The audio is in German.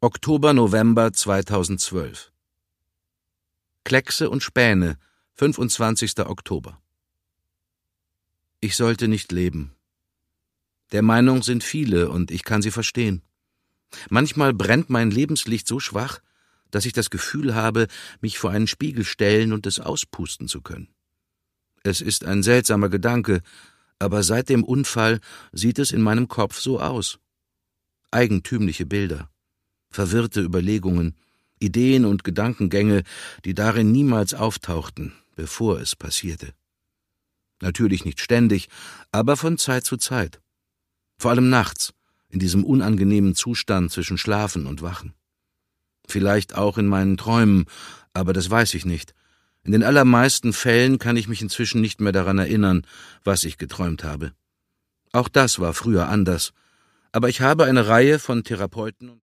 Oktober, November 2012. Kleckse und Späne, 25. Oktober. Ich sollte nicht leben. Der Meinung sind viele und ich kann sie verstehen. Manchmal brennt mein Lebenslicht so schwach, dass ich das Gefühl habe, mich vor einen Spiegel stellen und es auspusten zu können. Es ist ein seltsamer Gedanke, aber seit dem Unfall sieht es in meinem Kopf so aus. Eigentümliche Bilder, verwirrte Überlegungen, Ideen und Gedankengänge, die darin niemals auftauchten, bevor es passierte. Natürlich nicht ständig, aber von Zeit zu Zeit. Vor allem nachts, in diesem unangenehmen Zustand zwischen Schlafen und Wachen. Vielleicht auch in meinen Träumen, aber das weiß ich nicht. In den allermeisten Fällen kann ich mich inzwischen nicht mehr daran erinnern, was ich geträumt habe. Auch das war früher anders, aber ich habe eine Reihe von Therapeuten